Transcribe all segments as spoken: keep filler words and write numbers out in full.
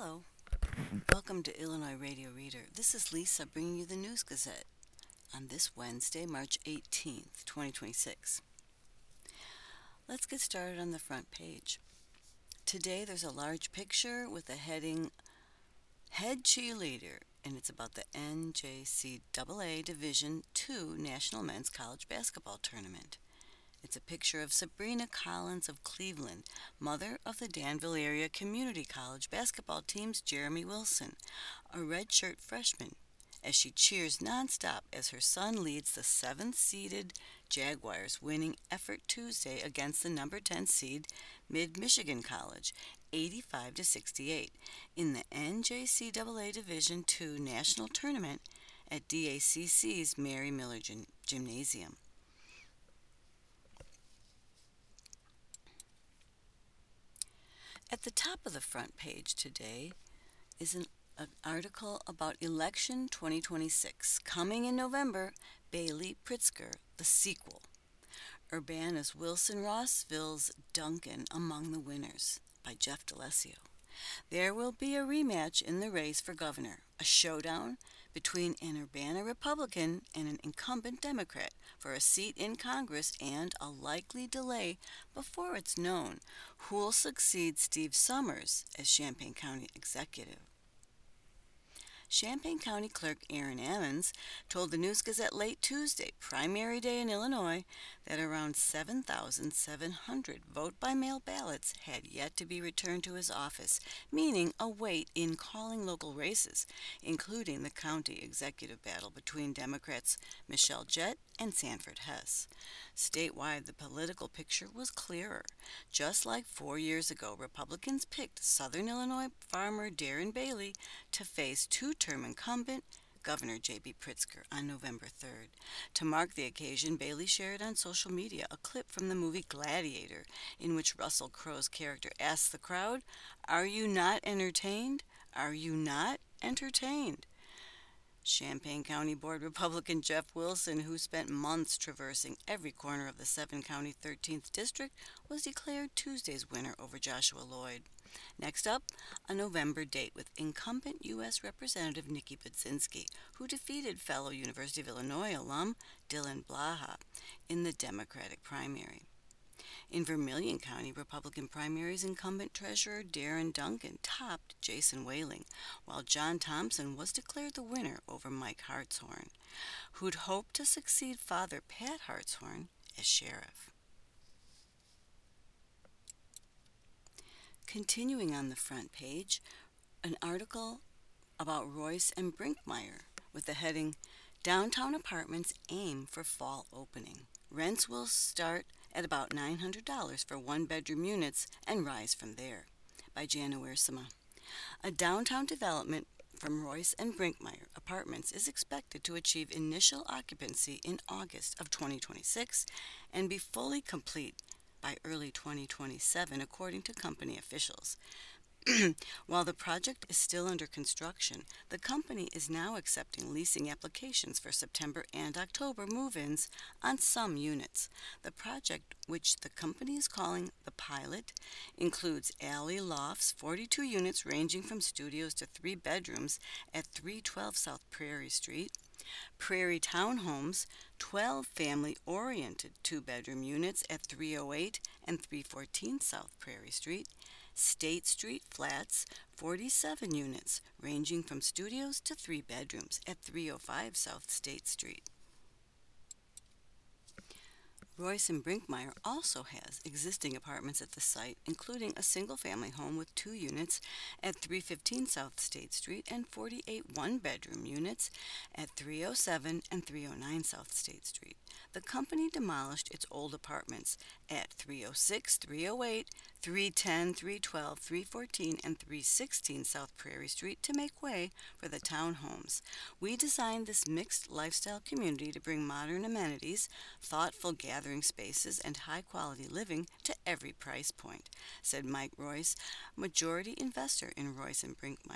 Hello, welcome to Illinois Radio Reader. This is Lisa bringing you the News Gazette on this Wednesday, March eighteenth, twenty twenty-six. Let's get started on the front page. Today there's a large picture with the heading Head Cheerleader, and it's about the N J C A A Division two National Men's College Basketball Tournament. It's a picture of Sabrina Collins of Cleveland, mother of the Danville Area Community College basketball team's Jeremy Wilson, a redshirt freshman, as she cheers nonstop as her son leads the seventh-seeded Jaguars, winning effort Tuesday against the number ten seed Mid-Michigan College, eighty-five to sixty-eight, in the N J C A A Division two National Tournament at D A C C's Mary Miller Gym- Gymnasium. At the top of the front page today is an, an article about Election twenty twenty-six. Coming in November, Bailey Pritzker, the sequel. Urbana's Wilson Rossville's Duncan among the winners by Jeff D'Alessio. There will be a rematch in the race for governor, a showdown between an Urbana Republican and an incumbent Democrat for a seat in Congress, and a likely delay before it's known who'll succeed Steve Summers as Champaign County executive. Champaign County Clerk Aaron Ammons told the News Gazette late Tuesday, primary day in Illinois, that around seven thousand seven hundred vote-by-mail ballots had yet to be returned to his office, meaning a wait in calling local races, including the county executive battle between Democrats Michelle Jett and Sanford Hess. Statewide, the political picture was clearer. Just like four years ago, Republicans picked Southern Illinois farmer Darren Bailey to face two-term incumbent Governor J B Pritzker on November third. To mark the occasion, Bailey shared on social media a clip from the movie Gladiator, in which Russell Crowe's character asks the crowd, "Are you not entertained? Are you not entertained?" Champaign County Board Republican Jeff Wilson, who spent months traversing every corner of the seven-county thirteenth District, was declared Tuesday's winner over Joshua Lloyd. Next up, a November date with incumbent U S Representative Nikki Budzinski, who defeated fellow University of Illinois alum Dylan Blaha in the Democratic primary. In Vermilion County Republican primaries, incumbent treasurer Darren Duncan topped Jason Whaling, while John Thompson was declared the winner over Mike Hartshorn, who'd hoped to succeed Father Pat Hartshorn as sheriff. Continuing on the front page, an article about Royce and Brinkmeyer with the heading, Downtown Apartments Aim for Fall Opening. Rents will start at about nine hundred dollars for one-bedroom units and rise from there, by Jana Wiersema. A downtown development from Royce and Brinkmeyer Apartments is expected to achieve initial occupancy in August of twenty twenty-six and be fully complete by early twenty twenty-seven, according to company officials. While the project is still under construction, the company is now accepting leasing applications for September and October move-ins on some units. The project, which the company is calling the Pilot, includes alley lofts, forty-two units ranging from studios to three bedrooms at three twelve South Prairie Street, Prairie Townhomes, twelve family-oriented two-bedroom units at three oh eight and three fourteen South Prairie Street, State Street Flats, forty-seven units, ranging from studios to three bedrooms at three oh five South State Street. Royce and Brinkmeyer also has existing apartments at the site, including a single-family home with two units at three fifteen South State Street and forty-eight one-bedroom units at three oh seven and three oh nine South State Street. The company demolished its old apartments at three oh six, three oh eight, three ten, three twelve, three fourteen, and three sixteen South Prairie Street to make way for the townhomes. We designed this mixed lifestyle community to bring modern amenities, thoughtful gathering spaces, and high-quality living to every price point, said Mike Royce, majority investor in Royce and Brinkmeyer,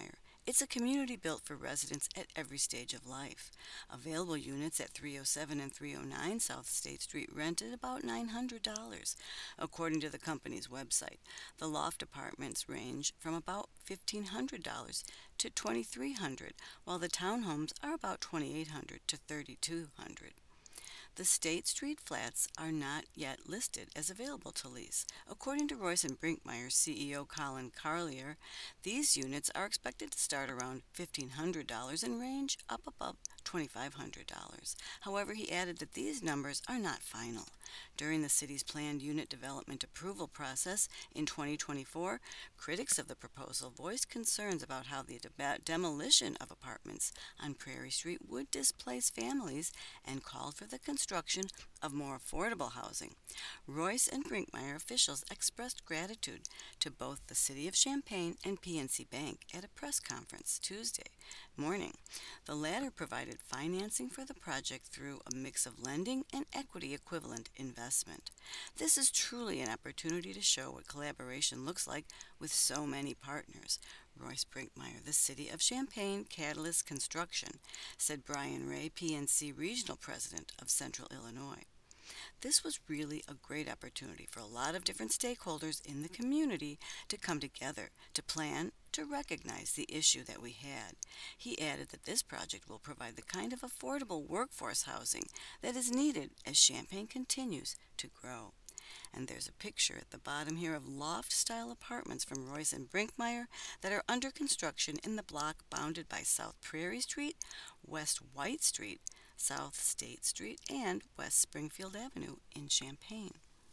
It's a community built for residents at every stage of life. Available units at three oh seven and three oh nine South State Street rent at about nine hundred dollars according to the company's website. The loft apartments range from about fifteen hundred dollars to twenty-three hundred dollars, while the townhomes are about twenty-eight hundred dollars to thirty-two hundred dollars. The State Street flats are not yet listed as available to lease. According to Royce and Brinkmeyer C E O Colin Carlier, these units are expected to start around fifteen hundred dollars and range up above twenty-five hundred dollars. However, he added that these numbers are not final. During the city's planned unit development approval process in twenty twenty-four, critics of the proposal voiced concerns about how the de- demolition of apartments on Prairie Street would displace families and called for the construction of more affordable housing. Royce and Brinkmeyer officials expressed gratitude to both the City of Champaign and P N C Bank at a press conference Tuesday morning. The latter provided financing for the project through a mix of lending and equity equivalent investment. This is truly an opportunity to show what collaboration looks like with so many partners. Royce Brinkmeyer, the City of Champaign Catalyst Construction, said Brian Ray, P N C Regional President of Central Illinois. This was really a great opportunity for a lot of different stakeholders in the community to come together to plan to recognize the issue that we had. He added that this project will provide the kind of affordable workforce housing that is needed as Champaign continues to grow. And there's a picture at the bottom here of loft-style apartments from Royce and Brinkmeyer that are under construction in the block bounded by South Prairie Street, West White Street, South State Street, and West Springfield Avenue in Champaign.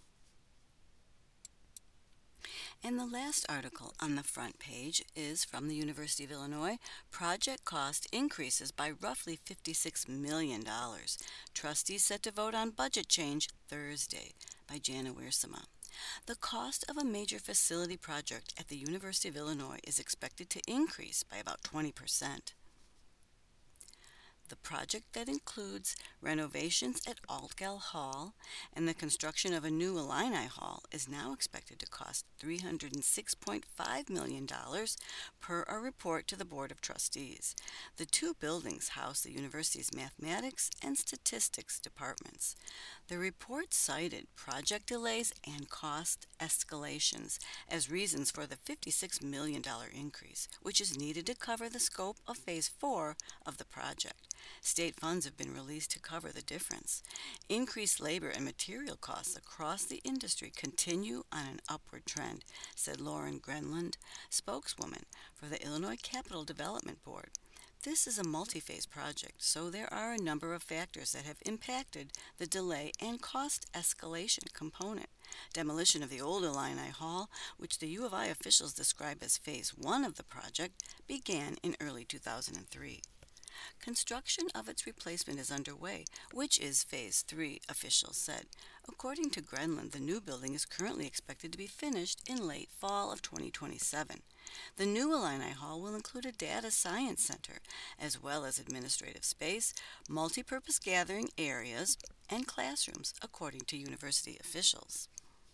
And the last article on the front page is from the University of Illinois. Project cost increases by roughly fifty-six million dollars. Trustees set to vote on budget change Thursday, by Jana Wiersema. The cost of a major facility project at the University of Illinois is expected to increase by about twenty percent. The project that includes renovations at Altgeld Hall and the construction of a new Illini Hall is now expected to cost three hundred six point five million dollars per a report to the Board of Trustees. The two buildings house the university's mathematics and statistics departments. The report cited project delays and cost escalations as reasons for the fifty-six million dollars increase, which is needed to cover the scope of Phase four of the project. State funds have been released to cover the difference. Increased labor and material costs across the industry continue on an upward trend, said Lauren Grenland, spokeswoman for the Illinois Capital Development Board. This is a multi-phase project, so there are a number of factors that have impacted the delay and cost escalation component. Demolition of the old Illini Hall, which the U of I officials describe as Phase one of the project, began in early two thousand three. Construction of its replacement is underway, which is Phase three, officials said. According to Grenland, the new building is currently expected to be finished in late fall of twenty twenty-seven. The new Illini Hall will include a data science center, as well as administrative space, multi-purpose gathering areas, and classrooms, according to university officials.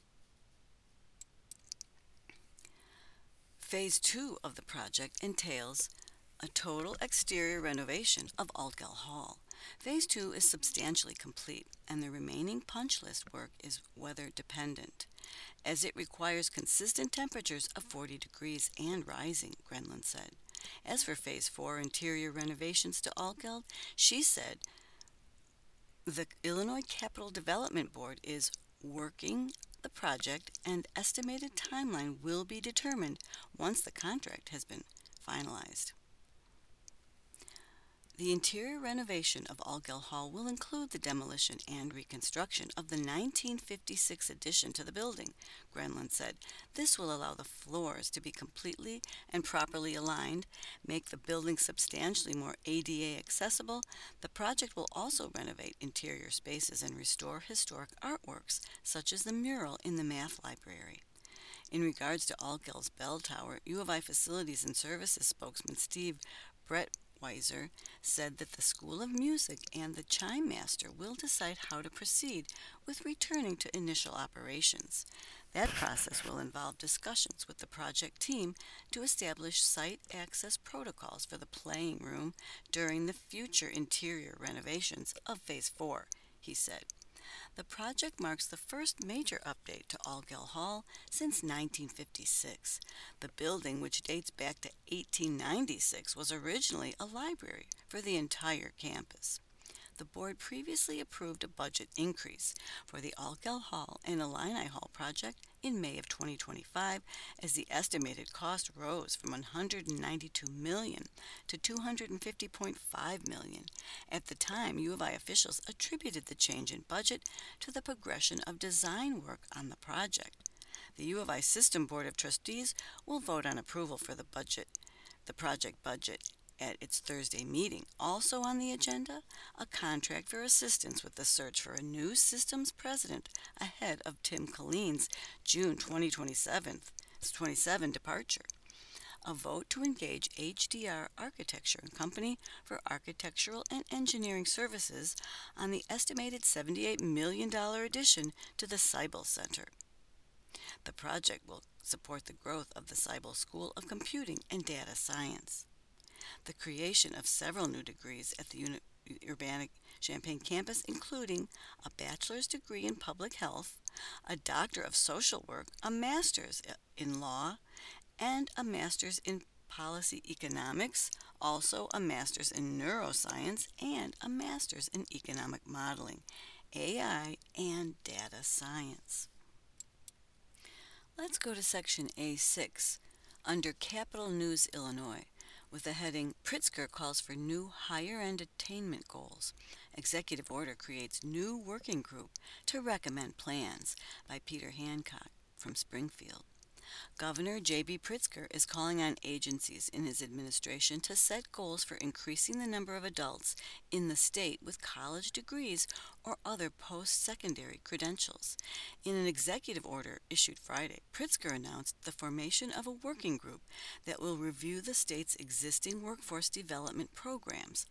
Phase two of the project entails a total exterior renovation of Altgeld Hall. Phase two is substantially complete, and the remaining punch list work is weather dependent, as it requires consistent temperatures of forty degrees and rising, Grenland said. As for Phase four interior renovations to Altgeld, she said the Illinois Capital Development Board is working the project, and estimated timeline will be determined once the contract has been finalized. The interior renovation of Altgeld Hall will include the demolition and reconstruction of the nineteen fifty-six addition to the building, Grenland said. This will allow the floors to be completely and properly aligned, make the building substantially more A D A accessible. The project will also renovate interior spaces and restore historic artworks, such as the mural in the math library. In regards to Altgeld's bell tower, U of I Facilities and Services spokesman Steve Brett Weiser said that the School of Music and the Chime Master will decide how to proceed with returning to initial operations. That process will involve discussions with the project team to establish site access protocols for the playing room during the future interior renovations of Phase four, he said. The project marks the first major update to Allgell Hall since nineteen fifty-six. The building, which dates back to eighteen ninety-six, was originally a library for the entire campus. The board previously approved a budget increase for the Allgell Hall and Illini Hall project in May of twenty twenty-five as the estimated cost rose from one hundred ninety-two million dollars to two hundred fifty point five million dollars. At the time, U of I officials attributed the change in budget to the progression of design work on the project. The U of I System Board of Trustees will vote on approval for the budget, the project budget at its Thursday meeting. Also on the agenda, a contract for assistance with the search for a new systems president ahead of Tim Colleen's June twenty twenty-seven departure. A vote to engage H D R Architecture and Company for architectural and engineering services on the estimated seventy-eight million dollars addition to the Seibel Center. The project will support the growth of the Seibel School of Computing and Data Science. The creation of several new degrees at the Uni- Urbana-Champaign campus, including a bachelor's degree in public health, a doctor of social work, a master's in law, and a master's in policy economics, also a master's in neuroscience, and a master's in economic modeling, A I, and data science. Let's go to section A six under Capital News Illinois, with the heading, Pritzker calls for new higher-end attainment goals. Executive order creates new working group to recommend plans, by Peter Hancock from Springfield. Governor J B Pritzker is calling on agencies in his administration to set goals for increasing the number of adults in the state with college degrees or other post-secondary credentials. In an executive order issued Friday, Pritzker announced the formation of a working group that will review the state's existing workforce development programs,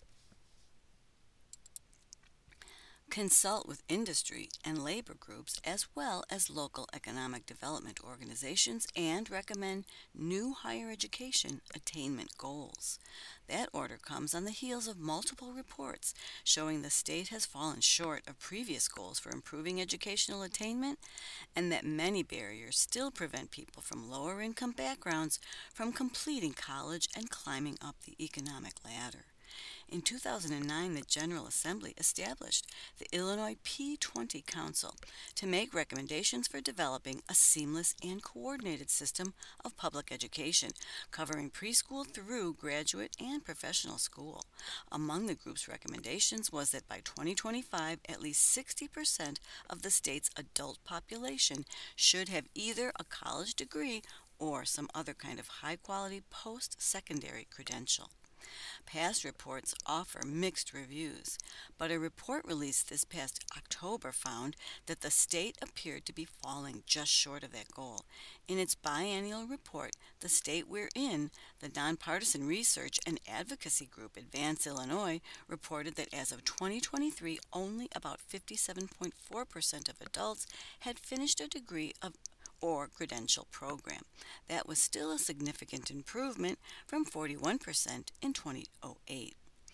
consult with industry and labor groups as well as local economic development organizations, and recommend new higher education attainment goals. That order comes on the heels of multiple reports showing the state has fallen short of previous goals for improving educational attainment, and that many barriers still prevent people from lower income backgrounds from completing college and climbing up the economic ladder. In two thousand nine, the General Assembly established the Illinois P twenty Council to make recommendations for developing a seamless and coordinated system of public education, covering preschool through graduate and professional school. Among the group's recommendations was that by twenty twenty-five, at least sixty percent of the state's adult population should have either a college degree or some other kind of high-quality post-secondary credential. Past reports offer mixed reviews, but a report released this past October found that the state appeared to be falling just short of that goal. In its biennial report, The State We're In, the nonpartisan research and advocacy group Advance Illinois reported that as of twenty twenty-three, only about fifty-seven point four percent of adults had finished a degree of or credential program. That was still a significant improvement from forty-one percent in two thousand eight.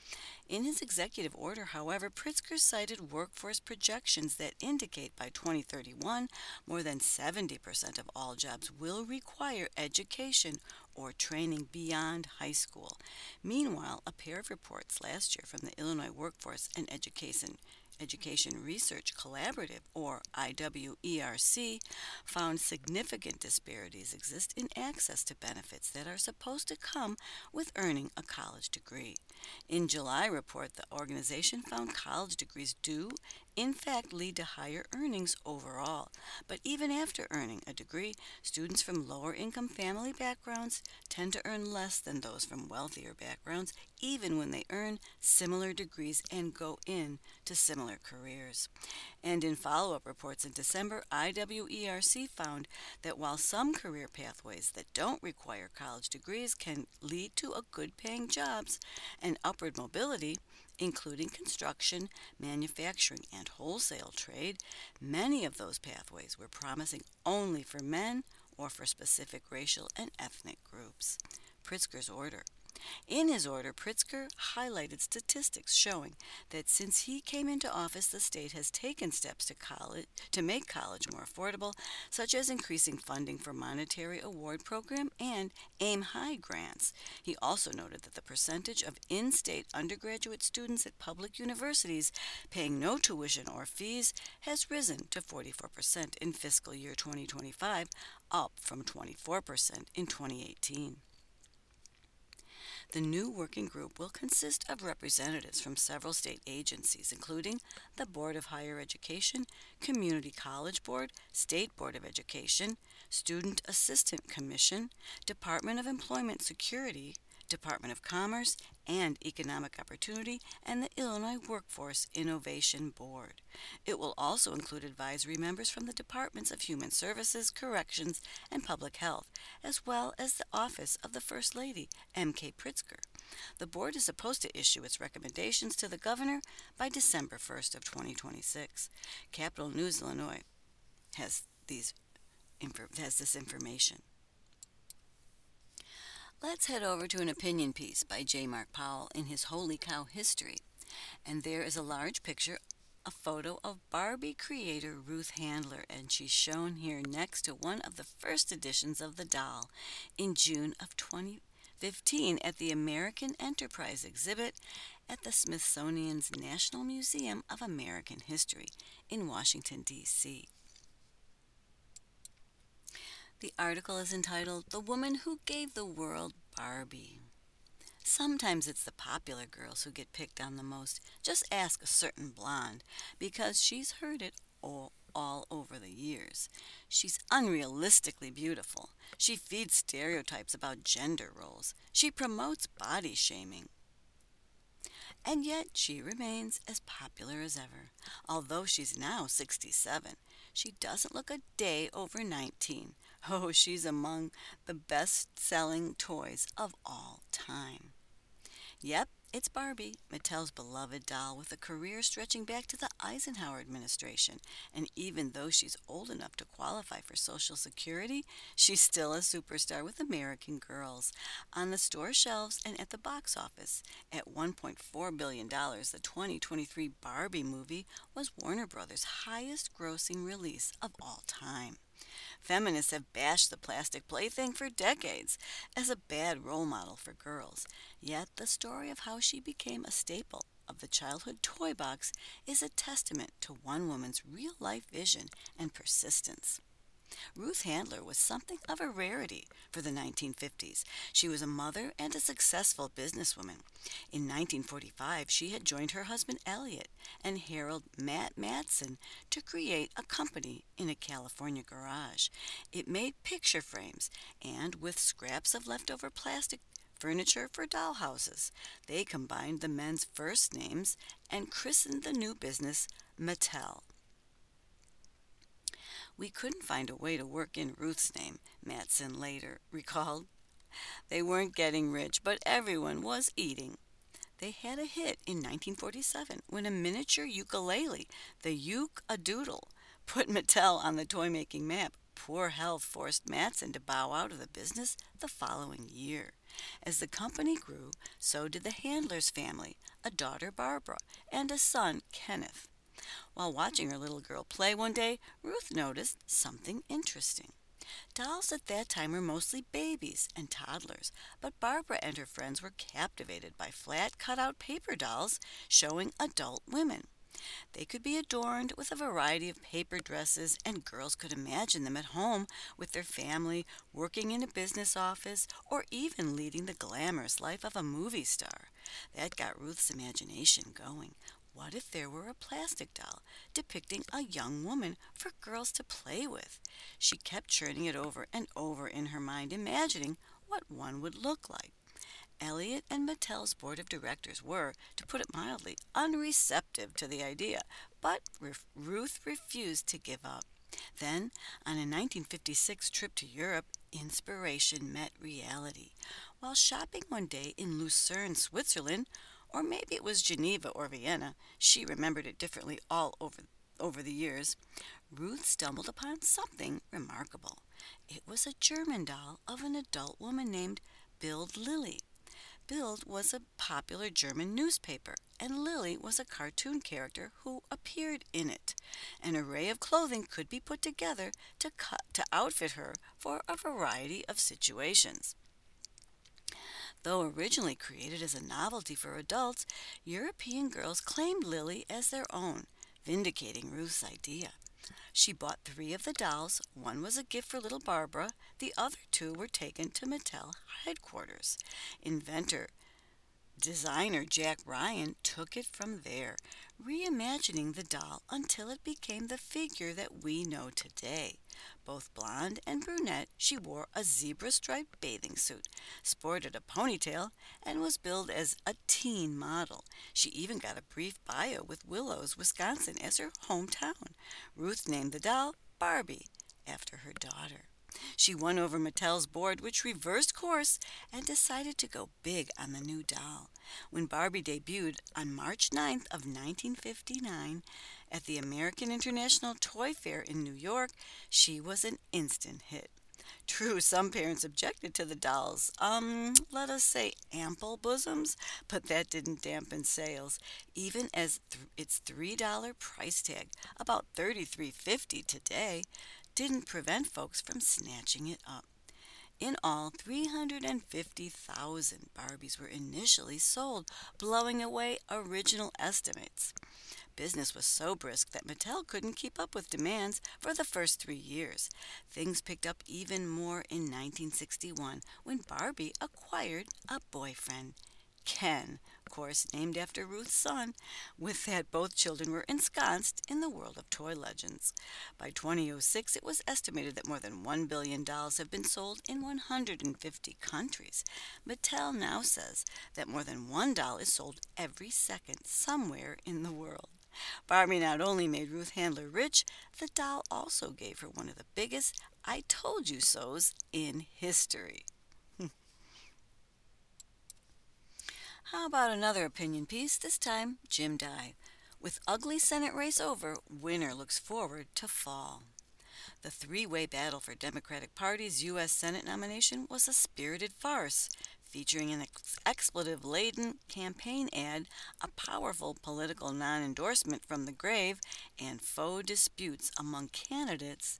In his executive order, however, Pritzker cited workforce projections that indicate by twenty thirty-one, more than seventy percent of all jobs will require education or training beyond high school. Meanwhile, a pair of reports last year from the Illinois Workforce and Education Education Research Collaborative, or I W E R C, found significant disparities exist in access to benefits that are supposed to come with earning a college degree. In July report, the organization found college degrees do in fact lead to higher earnings overall. But even after earning a degree, students from lower income family backgrounds tend to earn less than those from wealthier backgrounds, even when they earn similar degrees and go in to similar careers. And in follow up reports in December, I W E R C found that while some career pathways that don't require college degrees can lead to a good paying jobs and upward mobility, including construction, manufacturing, and wholesale trade, many of those pathways were promising only for men or for specific racial and ethnic groups. Pritzker's order. In his order, Pritzker highlighted statistics showing that since he came into office, the state has taken steps to college to make college more affordable, such as increasing funding for monetary award program and aim high grants. He also noted that the percentage of in-state undergraduate students at public universities paying no tuition or fees has risen to forty-four percent in fiscal year twenty twenty-five, up from twenty-four percent in twenty eighteen. The new working group will consist of representatives from several state agencies, including the Board of Higher Education, Community College Board, State Board of Education, Student Assistant Commission, Department of Employment Security, Department of Commerce and Economic Opportunity, and the Illinois Workforce Innovation Board. It will also include advisory members from the Departments of Human Services, Corrections, and Public Health, as well as the Office of the First Lady, M K Pritzker. The board is supposed to issue its recommendations to the governor by December first of twenty twenty-six. Capital News Illinois has these has this information. Let's head over to an opinion piece by J. Mark Powell in his Holy Cow History. And there is a large picture, a photo of Barbie creator Ruth Handler, and she's shown here next to one of the first editions of the doll in June of twenty fifteen at the American Enterprise exhibit at the Smithsonian's National Museum of American History in Washington, D C The article is entitled, "The Woman Who Gave the World Barbie." Sometimes it's the popular girls who get picked on the most. Just ask a certain blonde, because she's heard it all, all over the years. She's unrealistically beautiful. She feeds stereotypes about gender roles. She promotes body shaming. And yet she remains as popular as ever. Although she's now sixty-seven, she doesn't look a day over nineteen. Oh, she's among the best-selling toys of all time. Yep, it's Barbie, Mattel's beloved doll with a career stretching back to the Eisenhower administration. And even though she's old enough to qualify for Social Security, she's still a superstar with American girls. On the store shelves and at the box office, at one point four billion dollars, the twenty twenty-three Barbie movie was Warner Brothers' highest-grossing release of all time. Feminists have bashed the plastic plaything for decades as a bad role model for girls. Yet the story of how she became a staple of the childhood toy box is a testament to one woman's real-life vision and persistence. Ruth Handler was something of a rarity for the nineteen fifties. She was a mother and a successful businesswoman. In nineteen forty-five, she had joined her husband Elliot and Harold Matt Matson to create a company in a California garage. It made picture frames, and with scraps of leftover plastic furniture for dollhouses, they combined the men's first names and christened the new business Mattel. "We couldn't find a way to work in Ruth's name," Matson later recalled. "They weren't getting rich, but everyone was eating." They had a hit in nineteen forty-seven when a miniature ukulele, the Uke-a-Doodle, put Mattel on the toy-making map. Poor health forced Matson to bow out of the business the following year. As the company grew, so did the Handlers family, a daughter Barbara, and a son Kenneth. While watching her little girl play one day, Ruth noticed something interesting. Dolls at that time were mostly babies and toddlers, but Barbara and her friends were captivated by flat cutout paper dolls showing adult women. They could be adorned with a variety of paper dresses, and girls could imagine them at home with their family, working in a business office, or even leading the glamorous life of a movie star. That got Ruth's imagination going. what if there were a plastic doll depicting a young woman for girls to play with? She kept churning it over and over in her mind, imagining what one would look like. Elliot and Mattel's board of directors were, to put it mildly, unreceptive to the idea, but Ruth refused to give up. Then, on a nineteen fifty-six trip to Europe, inspiration met reality. While shopping one day in Lucerne, Switzerland, or maybe it was Geneva or Vienna, she remembered it differently all over, over the years, Ruth stumbled upon something remarkable. It was a German doll of an adult woman named Bild Lilly. Bild was a popular German newspaper, and Lily was a cartoon character who appeared in it. An array of clothing could be put together to, cut, to outfit her for a variety of situations. Though originally created as a novelty for adults, European girls claimed Lily as their own, vindicating Ruth's idea. She bought three of the dolls. One was a gift for little Barbara. The other two were taken to Mattel headquarters. Inventor designer Jack Ryan took it from there, reimagining the doll until it became the figure that we know today. Both blonde and brunette, she wore a zebra-striped bathing suit, sported a ponytail, and was billed as a teen model. She even got a brief bio with Willows, Wisconsin as her hometown. Ruth named the doll Barbie after her daughter. She won over Mattel's board, which reversed course and decided to go big on the new doll. When Barbie debuted on March ninth of nineteen fifty-nine at the American International Toy Fair in New York, she was an instant hit. True, some parents objected to the doll's, um, let us say, ample bosoms, but that didn't dampen sales, even as th- its three dollar price tag, about thirty-three fifty today, didn't prevent folks from snatching it up. In all, three hundred fifty thousand Barbies were initially sold, blowing away original estimates. Business was so brisk that Mattel couldn't keep up with demands for the first three years. Things picked up even more in nineteen sixty-one when Barbie acquired a boyfriend, Ken, of course, named after Ruth's son. With that, both children were ensconced in the world of toy legends. By two thousand six, it was estimated that more than one billion dolls have been sold in one hundred fifty countries. Mattel now says that more than one doll is sold every second somewhere in the world. Barbie not only made Ruth Handler rich, the doll also gave her one of the biggest I told you so's in history. How about another opinion piece, this time Jim Dye. With ugly Senate race over, winner looks forward to fall. The three-way battle for Democratic Party's U S Senate nomination was a spirited farce, featuring an ex- expletive-laden campaign ad, a powerful political non-endorsement from the grave, and faux disputes among candidates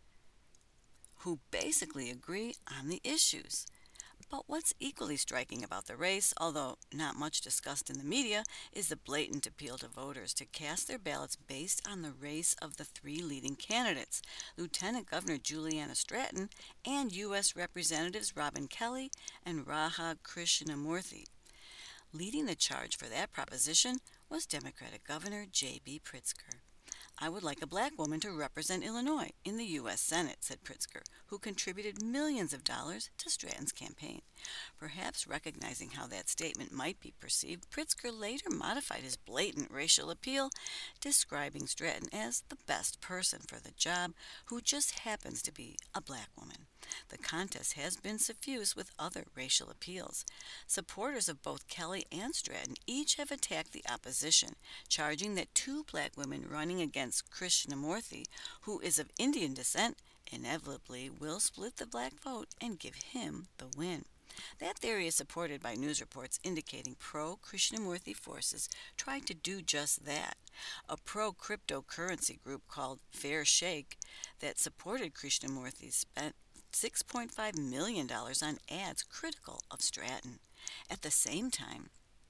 who basically agree on the issues. But what's equally striking about the race, although not much discussed in the media, is the blatant appeal to voters to cast their ballots based on the race of the three leading candidates, Lieutenant Governor Juliana Stratton and U S Representatives Robin Kelly and Raja Krishnamurthy. Leading the charge for that proposition was Democratic Governor J B Pritzker. "I would like a black woman to represent Illinois in the U S Senate," said Pritzker, who contributed millions of dollars to Stratton's campaign. Perhaps recognizing how that statement might be perceived, Pritzker later modified his blatant racial appeal, describing Stratton as the best person for the job, who just happens to be a black woman. The contest has been suffused with other racial appeals. Supporters of both Kelly and Stratton each have attacked the opposition, charging that two black women running against Krishnamurthy, who is of Indian descent, inevitably will split the black vote and give him the win. That theory is supported by news reports indicating pro-Krishnamurthy forces tried to do just that. A pro-cryptocurrency group called Fair Shake that supported Krishnamurthy spent six point five million dollars on ads critical of Stratton. At the same time,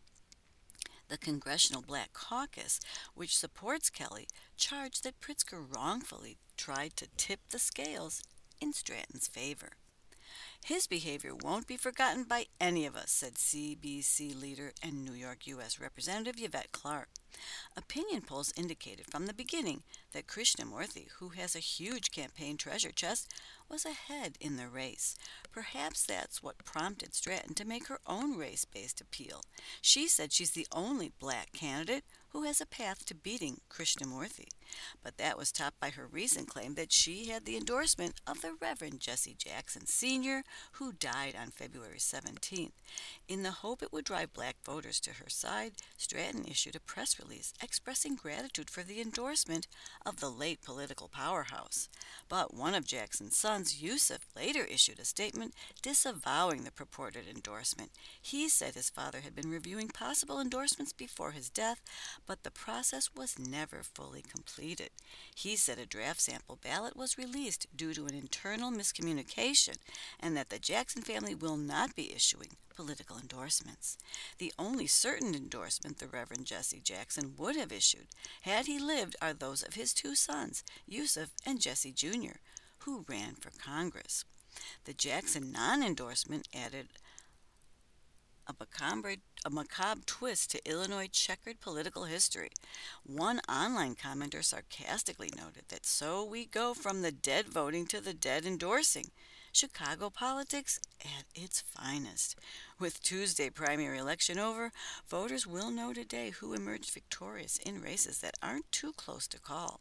the Congressional Black Caucus, which supports Kelly, charged that Pritzker wrongfully tried to tip the scales in Stratton's favor. "His behavior won't be forgotten by any of us," said C B C leader and New York U S Representative Yvette Clarke. Opinion polls indicated from the beginning that Krishnamurthy, who has a huge campaign treasure chest, was ahead in the race. Perhaps that's what prompted Stratton to make her own race-based appeal. She said she's the only black candidate who has a path to beating Krishnamurthy. But that was topped by her recent claim that she had the endorsement of the Reverend Jesse Jackson Senior, who died on February seventeenth. In the hope it would drive black voters to her side, Stratton issued a press release expressing gratitude for the endorsement of the late political powerhouse. But one of Jackson's sons, Yusuf, later issued a statement disavowing the purported endorsement. He said his father had been reviewing possible endorsements before his death, but the process was never fully completed. He said a draft sample ballot was released due to an internal miscommunication and that the Jackson family will not be issuing political endorsements. The only certain endorsement the Reverend Jesse Jackson would have issued, had he lived, are those of his two sons, Yusuf and Jesse Junior, who ran for Congress. The Jackson non-endorsement added a macabre, a macabre twist to Illinois' checkered political history. One online commenter sarcastically noted that so we go from the dead voting to the dead endorsing. Chicago politics at its finest. With Tuesday primary election over, voters will know today who emerged victorious in races that aren't too close to call.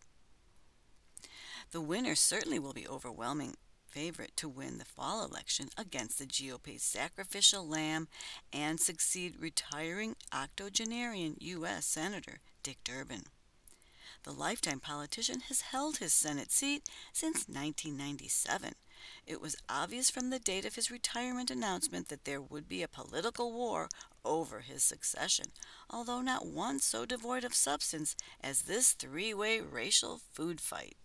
The winner certainly will be overwhelming favorite to win the fall election against the G O P's sacrificial lamb and succeed retiring octogenarian U S Senator Dick Durbin. The lifetime politician has held his Senate seat since nineteen ninety-seven. It was obvious from the date of his retirement announcement that there would be a political war over his succession, although not one so devoid of substance as this three-way racial food fight.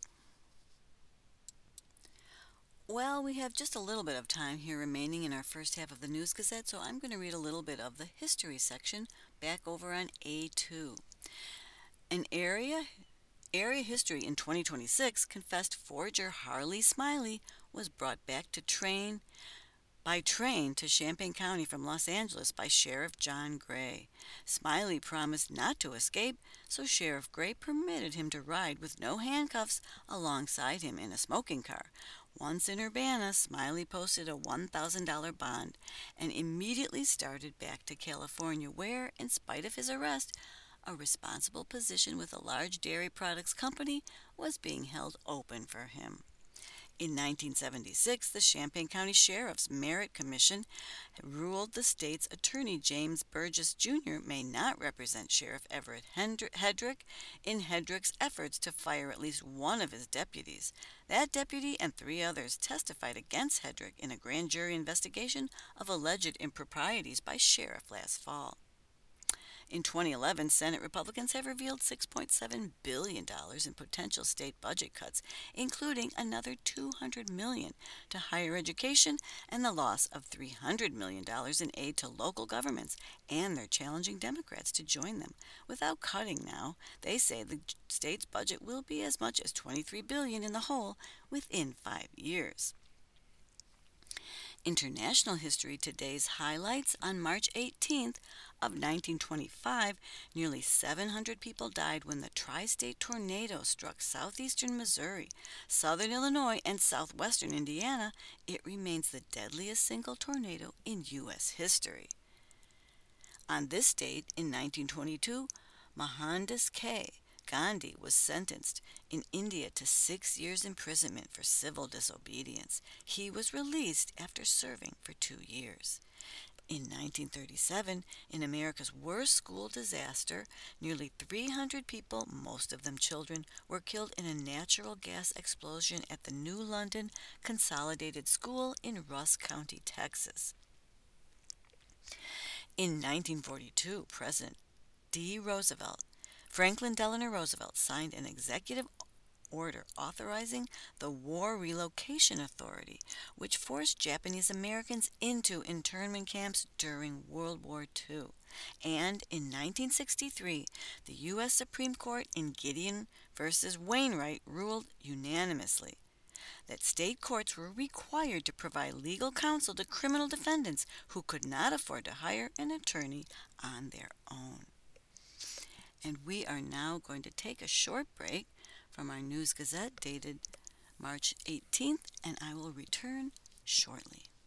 Well, we have just a little bit of time here remaining in our first half of the News Gazette, so I'm going to read a little bit of the history section back over on A two. An area area history in twenty twenty-six confessed forger Harley Smiley was brought back to train by train to Champaign County from Los Angeles by Sheriff John Gray. Smiley promised not to escape, so Sheriff Gray permitted him to ride with no handcuffs alongside him in a smoking car. Once in Urbana, Smiley posted a one thousand dollars bond and immediately started back to California, where, in spite of his arrest, a responsible position with a large dairy products company was being held open for him. In nineteen seventy-six, the Champaign County Sheriff's Merit Commission ruled the state's attorney James Burgess Junior may not represent Sheriff Everett Hedrick in Hedrick's efforts to fire at least one of his deputies. That deputy and three others testified against Hedrick in a grand jury investigation of alleged improprieties by Sheriff last fall. In twenty eleven, Senate Republicans have revealed six point seven billion dollars in potential state budget cuts, including another two hundred million dollars to higher education and the loss of three hundred million dollars in aid to local governments, and they're challenging Democrats to join them. Without cutting now, they say the state's budget will be as much as twenty-three billion dollars in the hole within five years. International history today's highlights: on March eighteenth of nineteen twenty-five, nearly seven hundred people died when the tri-state tornado struck southeastern Missouri, southern Illinois, and southwestern Indiana. It remains the deadliest single tornado in U S history. On this date in nineteen twenty-two, Mohandas K. Gandhi was sentenced in India to six years imprisonment for civil disobedience. He was released after serving for two years. In nineteen thirty-seven, in America's worst school disaster, nearly three hundred people, most of them children, were killed in a natural gas explosion at the New London Consolidated School in Rusk County, Texas. In nineteen forty-two, President D. Roosevelt Franklin Delano Roosevelt signed an executive order authorizing the War Relocation Authority, which forced Japanese Americans into internment camps during World War Two. And in nineteen sixty-three, the U S Supreme Court in Gideon versus Wainwright ruled unanimously that state courts were required to provide legal counsel to criminal defendants who could not afford to hire an attorney on their own. And we are now going to take a short break from our News Gazette dated March eighteenth, and I will return shortly.